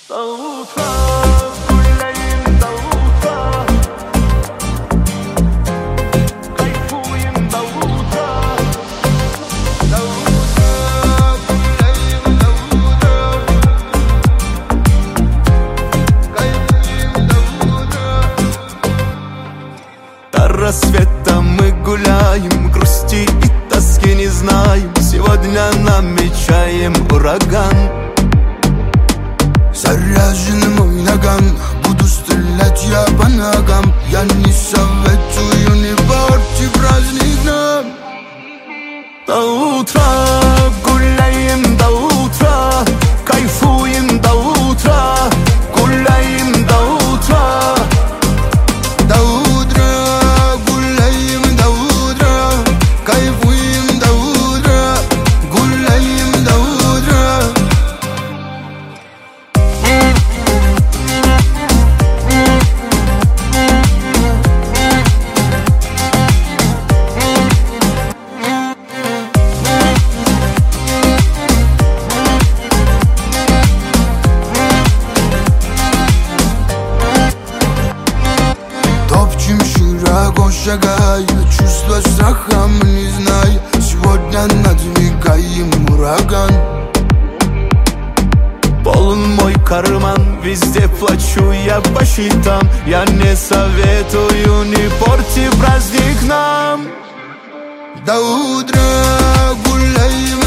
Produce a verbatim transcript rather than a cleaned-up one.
До утра гуляем, до утра, кайфуем до утра. До утра гуляем, до утра, кайфуем до утра. До рассвета мы гуляем, грусти и тоски не знаем. Сегодня намечаем ураган. Заряжен мой наган, буду стрелять я по ногам. Я не советую, не порти праздник нам. До утра гуляем, до утра, кайфуем до утра, гуляем до утра. До утра гуляем, до утра, кайфуем до утра, гуляем до утра. Топчем широко шагая, чувства страха мы не зная. Сегодня надвигаем ураган. Полон мой карман, везде плачу я по счетам. Я не советую, не порти праздник нам. До утра гуляем,